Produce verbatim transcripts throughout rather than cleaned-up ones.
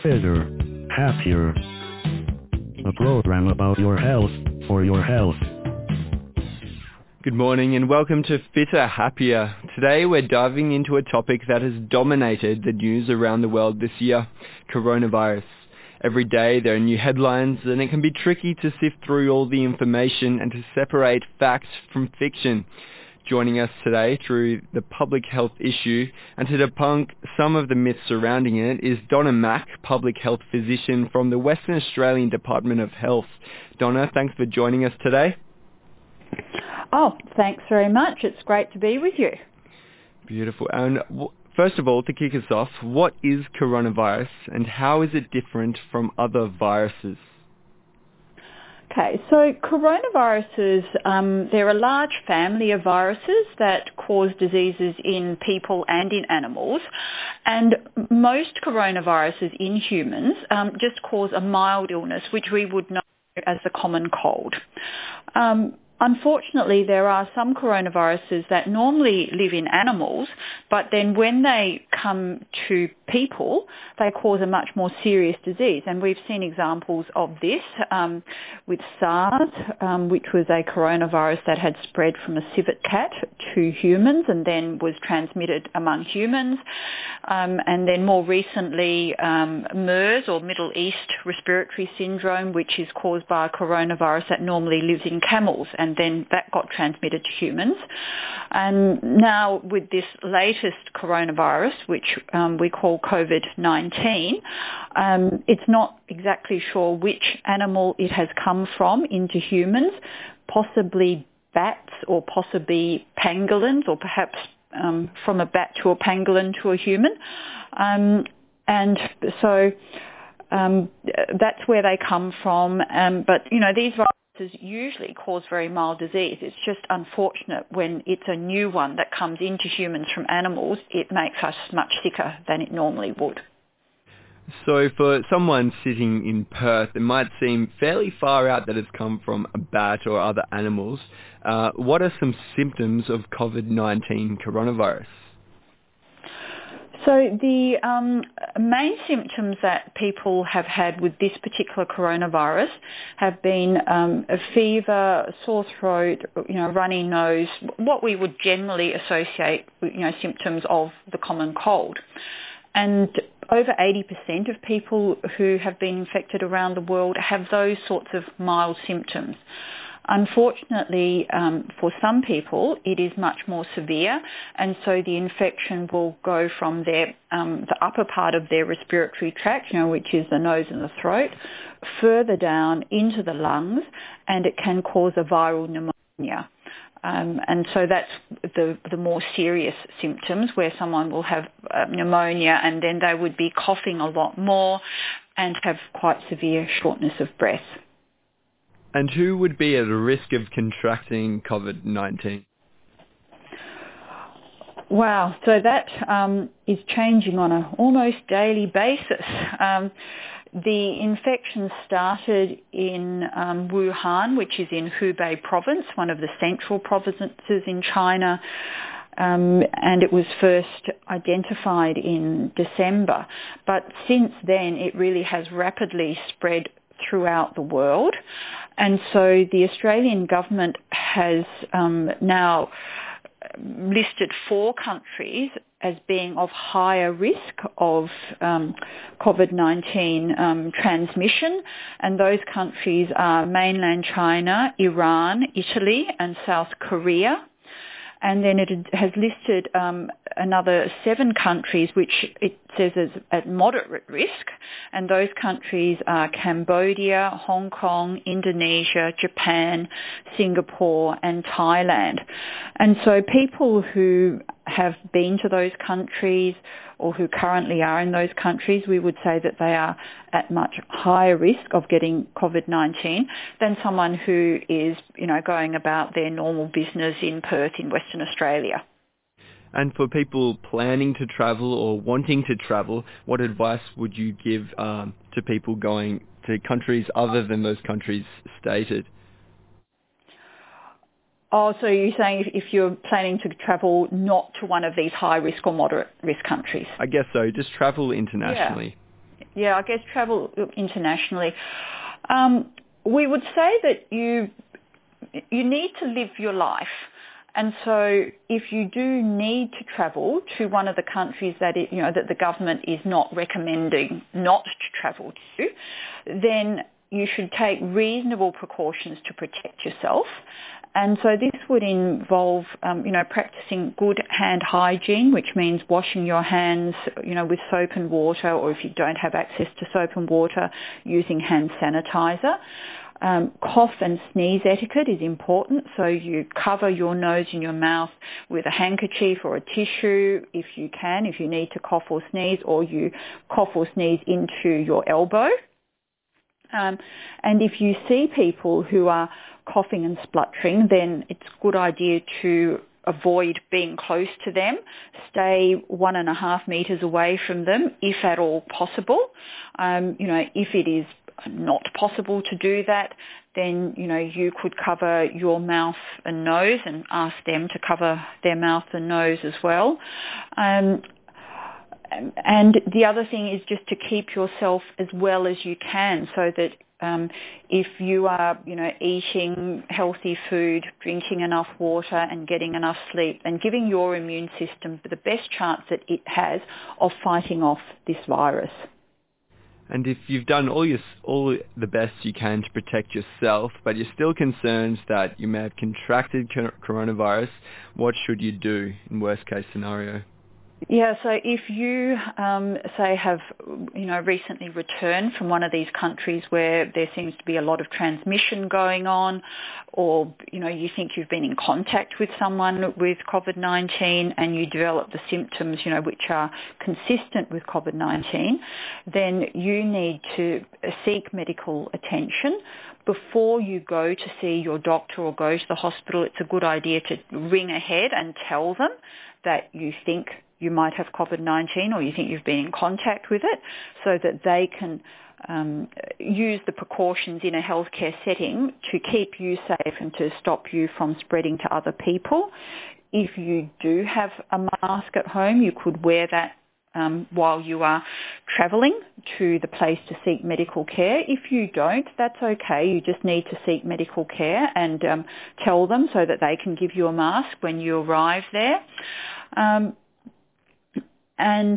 fitter, happier. A program about your health, for your health. Good morning and welcome to Fitter, Happier. Today we're diving into a topic that has dominated the news around the world this year, coronavirus. Every day there are new headlines and it can be tricky to sift through all the information and to separate fact from fiction. Joining us today through the public health issue and to debunk some of the myths surrounding it is Donna Mack, public health physician from the Western Australian Department of Health. Donna, thanks for joining us today. Oh, thanks very much. It's great to be with you. Beautiful. And w- first of all, to kick us off, what is coronavirus and how is it different from other viruses? Okay, so coronaviruses, um, they're a large family of viruses that cause diseases in people and in animals. And most coronaviruses in humans um, just cause a mild illness, which we would know as the common cold. Um, Unfortunately, there are some coronaviruses that normally live in animals, but then when they come to people, they cause a much more serious disease. And we've seen examples of this um, with SARS, um, which was a coronavirus that had spread from a civet cat to humans and then was transmitted among humans. Um, and then more recently, um, MERS, or Middle East Respiratory Syndrome, which is caused by a coronavirus that normally lives in camels, and then that got transmitted to humans. And now with this latest coronavirus, which um, we call COVID nineteen, um, it's not exactly sure which animal it has come from into humans, possibly bats or possibly pangolins, or perhaps um, from a bat to a pangolin to a human. Um, and so um, that's where they come from. Um, but, you know, these viruses usually cause very mild disease. It's just unfortunate when it's a new one that comes into humans from animals, it makes us much sicker than it normally would. So for someone sitting in Perth, it might seem fairly far out that it's come from a bat or other animals. Uh, what are some symptoms of COVID nineteen coronavirus? So the um, main symptoms that people have had with this particular coronavirus have been um, a fever, sore throat, you know, runny nose, what we would generally associate with, you know, symptoms of the common cold. And over eighty percent of people who have been infected around the world have those sorts of mild symptoms. Unfortunately, um, for some people, it is much more severe, and so the infection will go from their um, the upper part of their respiratory tract, you know, which is the nose and the throat, further down into the lungs, and it can cause a viral pneumonia. Um, and so that's the, the more serious symptoms, where someone will have uh, pneumonia and then they would be coughing a lot more and have quite severe shortness of breath. And who would be at a risk of contracting COVID nineteen? Wow, so that um, is changing on an almost daily basis. Um, the infection started in um, Wuhan, which is in Hubei province, one of the central provinces in China, um, and it was first identified in December. But since then, it really has rapidly spread throughout the world. And so the Australian government has um, now listed four countries as being of higher risk of um, COVID nineteen um, transmission, and those countries are mainland China, Iran, Italy and South Korea. And then it has listed um, another seven countries which it says is at moderate risk, and those countries are Cambodia, Hong Kong, Indonesia, Japan, Singapore and Thailand. And so people who have been to those countries or who currently are in those countries, we would say that they are at much higher risk of getting COVID nineteen than someone who is, you know, going about their normal business in Perth in Western Australia. And for people planning to travel or wanting to travel, what advice would you give um, to people going to countries other than those countries stated? Oh, so you're saying if, if you're planning to travel not to one of these high risk or moderate risk countries? I guess so, just travel internationally. Yeah. Yeah, I guess travel internationally. Um, we would say that you you need to live your life. And so if you do need to travel to one of the countries that it, you know that the government is not recommending not to travel to, then you should take reasonable precautions to protect yourself. And so this would involve, um, you know, practicing good hand hygiene, which means washing your hands, you know, with soap and water, or if you don't have access to soap and water, using hand sanitizer. Um, cough and sneeze etiquette is important, so you cover your nose and your mouth with a handkerchief or a tissue if you can, if you need to cough or sneeze, or you cough or sneeze into your elbow. Um, and if you see people who are coughing and spluttering, then it's a good idea to avoid being close to them. Stay one and a half metres away from them, if at all possible. Um, you know, if it is not possible to do that, then, you know, you could cover your mouth and nose and ask them to cover their mouth and nose as well. Um, and the other thing is just to keep yourself as well as you can, so that um, if you are, you know, eating healthy food, drinking enough water and getting enough sleep, and giving your immune system the best chance that it has of fighting off this virus. And if you've done all your all the best you can to protect yourself, but you're still concerned that you may have contracted coronavirus, what should you do in worst case scenario? Yeah, so if you, um, say, have, you know, recently returned from one of these countries where there seems to be a lot of transmission going on, or, you know, you think you've been in contact with someone with COVID nineteen and you develop the symptoms, you know, which are consistent with COVID nineteen, then you need to seek medical attention. Before you go to see your doctor or go to the hospital, it's a good idea to ring ahead and tell them that you think you might have COVID nineteen or you think you've been in contact with it, so that they can um, use the precautions in a healthcare setting to keep you safe and to stop you from spreading to other people. If you do have a mask at home, you could wear that um, while you are travelling to the place to seek medical care. If you don't, that's okay. You just need to seek medical care and um, tell them so that they can give you a mask when you arrive there. Um, And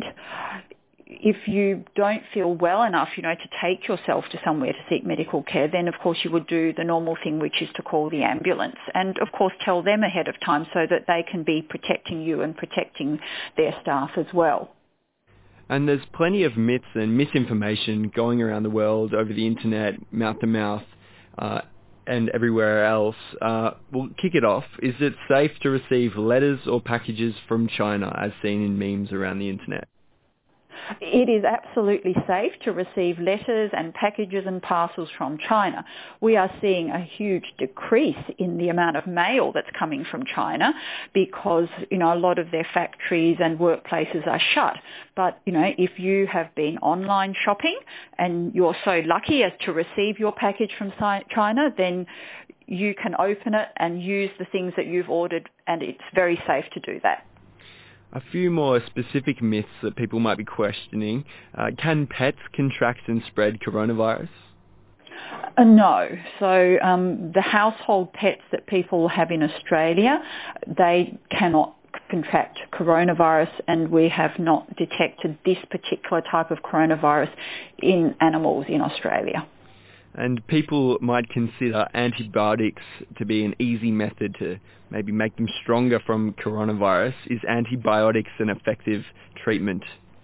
if you don't feel well enough, you know, to take yourself to somewhere to seek medical care, then of course you would do the normal thing, which is to call the ambulance. And of course tell them ahead of time so that they can be protecting you and protecting their staff as well. And there's plenty of myths and misinformation going around the world over the internet, mouth to mouth, uh, and everywhere else. Uh, we'll kick it off. Is it safe to receive letters or packages from China, as seen in memes around the internet? It is absolutely safe to receive letters and packages and parcels from China. We are seeing a huge decrease in the amount of mail that's coming from China because, you know, a lot of their factories and workplaces are shut. But, you know, if you have been online shopping and you're so lucky as to receive your package from China, then you can open it and use the things that you've ordered, and it's very safe to do that. A few more specific myths that people might be questioning. Uh, can pets contract and spread coronavirus? Uh, no. So um, the household pets that people have in Australia, they cannot contract coronavirus, and we have not detected this particular type of coronavirus in animals in Australia. And people might consider antibiotics to be an easy method to maybe make them stronger from coronavirus. Is antibiotics an effective treatment?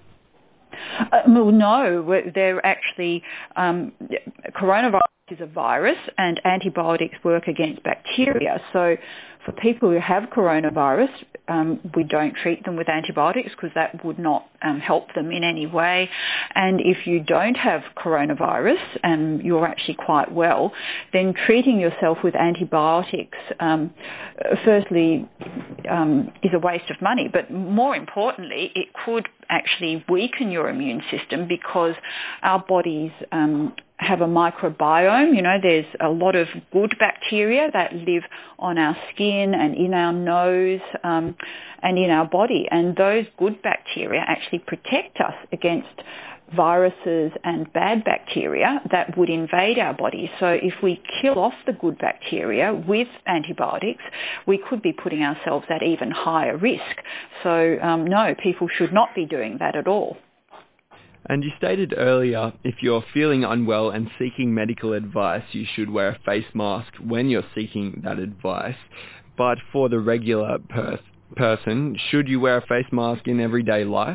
Uh, well, no, they're actually, um, coronavirus is a virus and antibiotics work against bacteria. So for people who have coronavirus, um, we don't treat them with antibiotics because that would not um, help them in any way. And if you don't have coronavirus and you're actually quite well, then treating yourself with antibiotics, um, firstly, um, is a waste of money. But more importantly, it could actually weaken your immune system because our bodies um, have a microbiome. You know, there's a lot of good bacteria that live on our skin and in our nose um, and in our body. And those good bacteria actually protect us against viruses and bad bacteria that would invade our body. So if we kill off the good bacteria with antibiotics, we could be putting ourselves at even higher risk. So um, no, people should not be doing that at all. And you stated earlier, if you're feeling unwell and seeking medical advice, you should wear a face mask when you're seeking that advice. But for the regular per- person, should you wear a face mask in everyday life?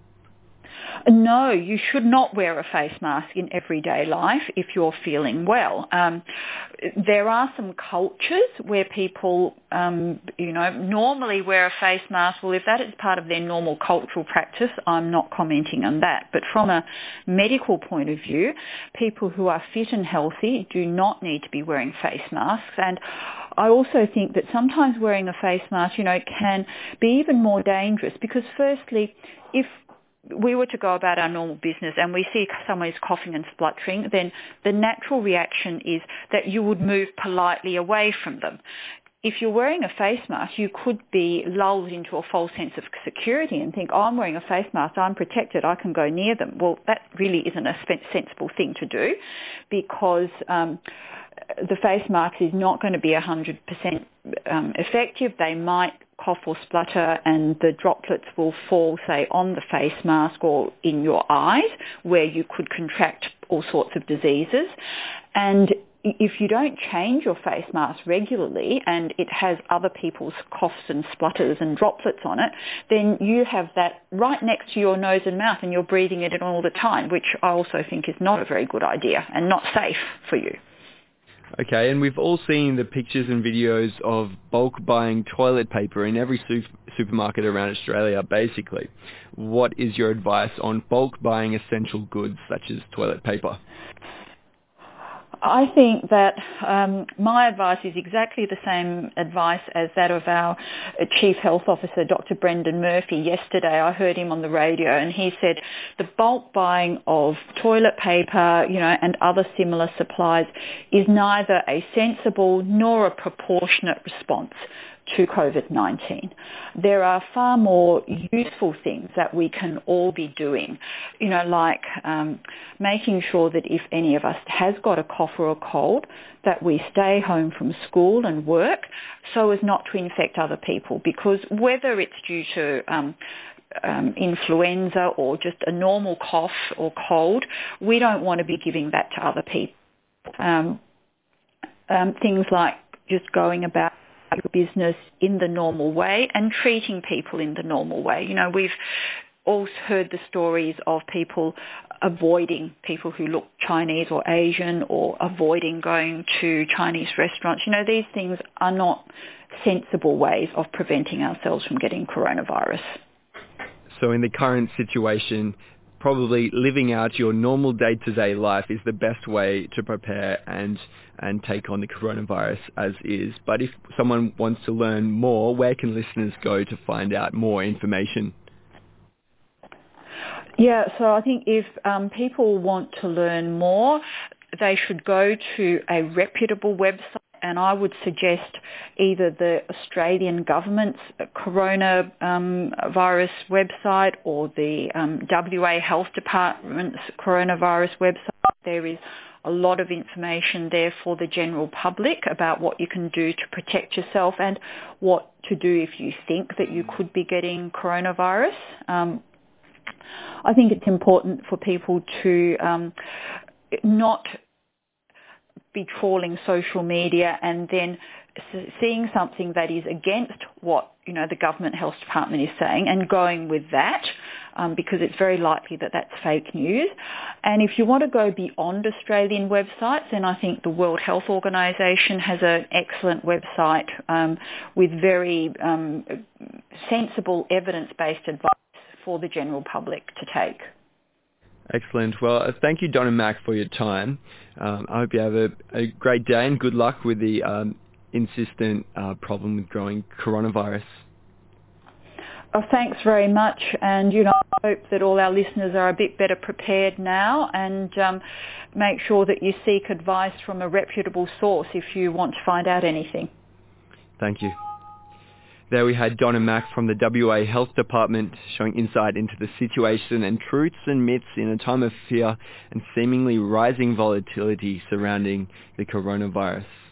No, you should not wear a face mask in everyday life if you're feeling well. Um, there are some cultures where people, um, you know, normally wear a face mask. Well, if that is part of their normal cultural practice, I'm not commenting on that. But from a medical point of view, people who are fit and healthy do not need to be wearing face masks. And I also think that sometimes wearing a face mask, you know, can be even more dangerous because firstly, if we were to go about our normal business and we see someone is coughing and spluttering, then the natural reaction is that you would move politely away from them. If you're wearing a face mask, you could be lulled into a false sense of security and think, oh, I'm wearing a face mask, I'm protected, I can go near them. Well, that really isn't a sensible thing to do because um, the face mask is not going to be one hundred percent um, effective. They might cough or splutter and the droplets will fall, say, on the face mask or in your eyes where you could contract all sorts of diseases. And if you don't change your face mask regularly and it has other people's coughs and splutters and droplets on it, then you have that right next to your nose and mouth and you're breathing it in all the time, which I also think is not a very good idea and not safe for you. Okay, and we've all seen the pictures and videos of bulk buying toilet paper in every su- supermarket around Australia, basically. What is your advice on bulk buying essential goods such as toilet paper? I think that um, my advice is exactly the same advice as that of our Chief Health Officer, Doctor Brendan Murphy. Yesterday I heard him on the radio and he said the bulk buying of toilet paper, you know, and other similar supplies is neither a sensible nor a proportionate response to COVID nineteen. There are far more useful things that we can all be doing, you know, like um, making sure that if any of us has got a cough or a cold, that we stay home from school and work so as not to infect other people, because whether it's due to um, Um, influenza or just a normal cough or cold, we don't want to be giving that to other people. Um, um, things like just going about your business in the normal way and treating people in the normal way. You know, we've all heard the stories of people avoiding people who look Chinese or Asian or avoiding going to Chinese restaurants. You know, these things are not sensible ways of preventing ourselves from getting coronavirus. So in the current situation, probably living out your normal day-to-day life is the best way to prepare and and take on the coronavirus as is. But if someone wants to learn more, where can listeners go to find out more information? Yeah, so I think if um, people want to learn more, they should go to a reputable website. And I would suggest either the Australian government's coronavirus um, website or the um, W A Health Department's coronavirus website. There is a lot of information there for the general public about what you can do to protect yourself and what to do if you think that you could be getting coronavirus. Um, I think it's important for people to um, not be trawling social media and then seeing something that is against what, you know, the government health department is saying and going with that um, because it's very likely that that's fake news. And if you want to go beyond Australian websites, then I think the World Health Organization has an excellent website um, with very um, sensible evidence-based advice for the general public to take. Excellent. Well, uh, thank you, Don and Mac, for your time. Um, I hope you have a, a great day and good luck with the um, insistent uh, problem with growing coronavirus. Oh, thanks very much. And, you know, I hope that all our listeners are a bit better prepared now and um, make sure that you seek advice from a reputable source if you want to find out anything. Thank you. There we had Don and Mac from the W A Health Department showing insight into the situation and truths and myths in a time of fear and seemingly rising volatility surrounding the coronavirus.